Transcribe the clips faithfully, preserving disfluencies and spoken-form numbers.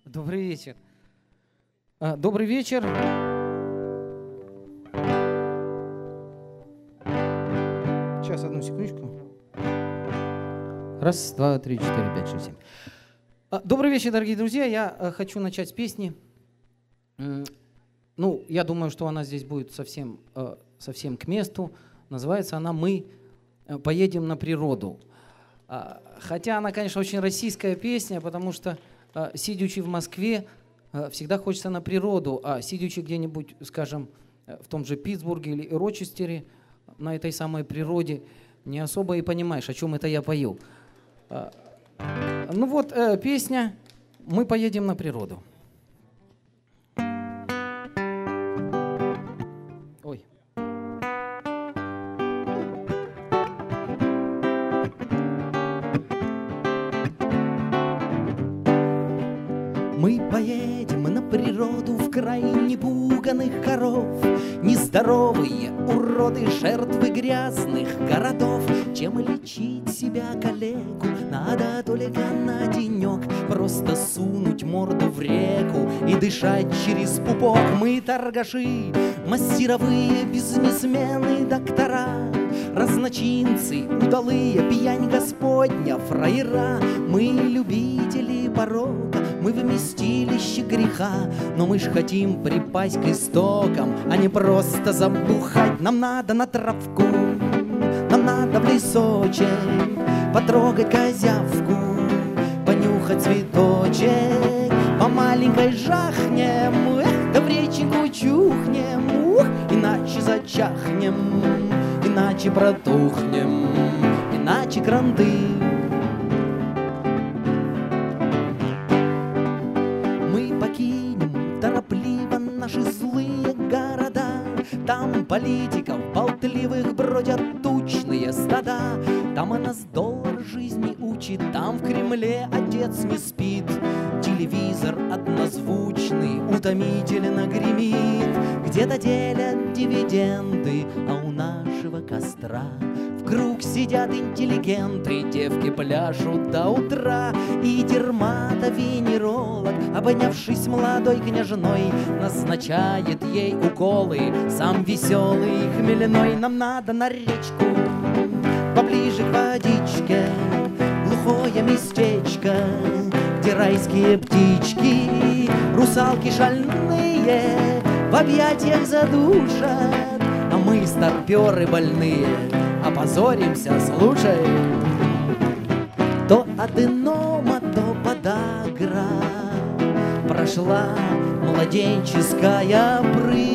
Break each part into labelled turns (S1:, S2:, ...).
S1: Добрый вечер. А, добрый вечер. Сейчас, одну секундочку. Раз, два, три, четыре, пять, шесть, семь. А, добрый вечер, дорогие друзья. Я а, хочу начать с песни. Ну, я думаю, что она здесь будет совсем, а, совсем к месту. Называется она «Мы поедем на природу». А, хотя она, конечно, очень российская песня, потому что, а, сидячи в Москве, а, всегда хочется на природу, а сидячи где-нибудь, скажем, в том же Питтсбурге или Рочестере, на этой самой природе, не особо и понимаешь, о чем это я пою. А, ну вот, э, песня «Мы поедем на природу». Ой. Мы поедем на природу в край непуганых коров, нездоровые уроды, жертвы грязных городов. Чем лечить себя, коллегу, надо только на денек просто сунуть морду в реку и дышать через пупок. Мы торгаши, мастеровые, бизнесмены, доктора, разночинцы, удалые, пьянь Господня, фраера. Мы любители порока, мы вместилище греха, но мы ж хотим припасть к истокам, а не просто забухать. Нам надо на травку, нам надо в лесочек, потрогать козявку, понюхать цветочек, по маленькой жахнем, эх, да в реченьку чухнем, ух, иначе зачахнем, иначе протухнем, иначе кранты. Мы покинем торопливо наши злые города, там политиков болтливых бродят тучные стада. Там о нас доллар жизни учит, там в Кремле отец не спит. Телевизор однозвучный утомительно гремит. Где-то делят дивиденды, а у нашего костра в круг сидят интеллигенты, девки пляшут до утра. И дерматовенеролог, обонявшись молодой княжной, назначает ей уколы, сам веселый и хмельной. Нам надо на речку, поближе к водичке, глухое местечко, где райские птички, русалки шальные в объятиях задушат, а мы, старперы больные, опозоримся, слушай. То от Инома, то подагра прошла младенческая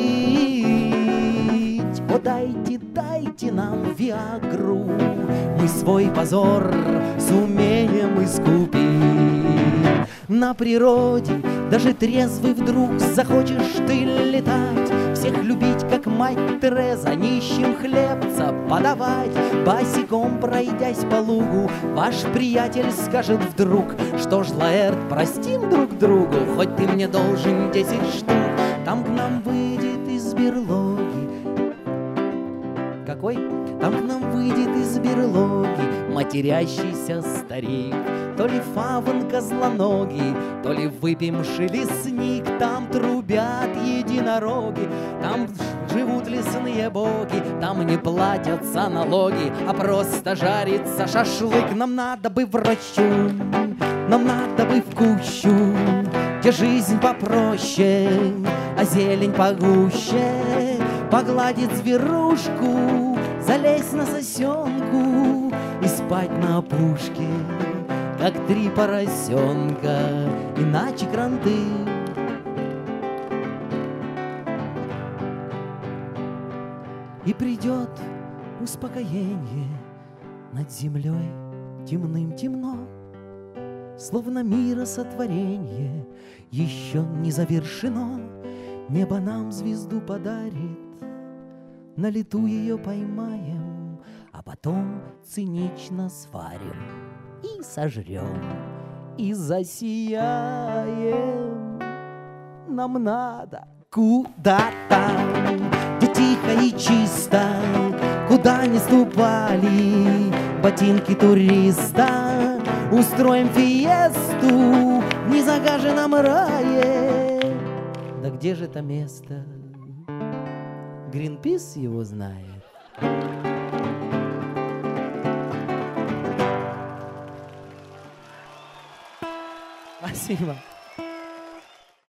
S1: прыть. О, дайте, дайте нам виагру, мы свой позор сумеем искупить. На природе даже трезвый вдруг захочешь ты летать, всех любить, как мать Тереза, нищим хлебца подавать. Босиком пройдясь по лугу, ваш приятель скажет вдруг: что ж, Лаэрт, простим друг другу, хоть ты мне должен десять штук. Там к нам выйдет из берлоги. Какой? Там к нам выйдет из берлоги матерящийся старик. То ли фавн козлоногий, то ли выпивший лесник. Там трубят единороги, там живут лесные боги, там не платятся налоги, а просто жарится шашлык. Нам надо бы в рощу, нам надо бы в кущу, где жизнь попроще, а зелень погуще. Погладить зверушку, залезть на сосенку и спать на опушке, как три поросенка, иначе кранты. И придет успокоение над землей, темным темно, словно миросотворение еще не завершено. Небо нам звезду подарит, на лету ее поймаем, а потом цинично сварим и сожрем, и засияем. Нам надо куда-то, где тихо и чисто, куда не ступали ботинки туриста. устроим фиесту в незагаженном рае. Да где же это место? Гринпис его знает. Спасибо.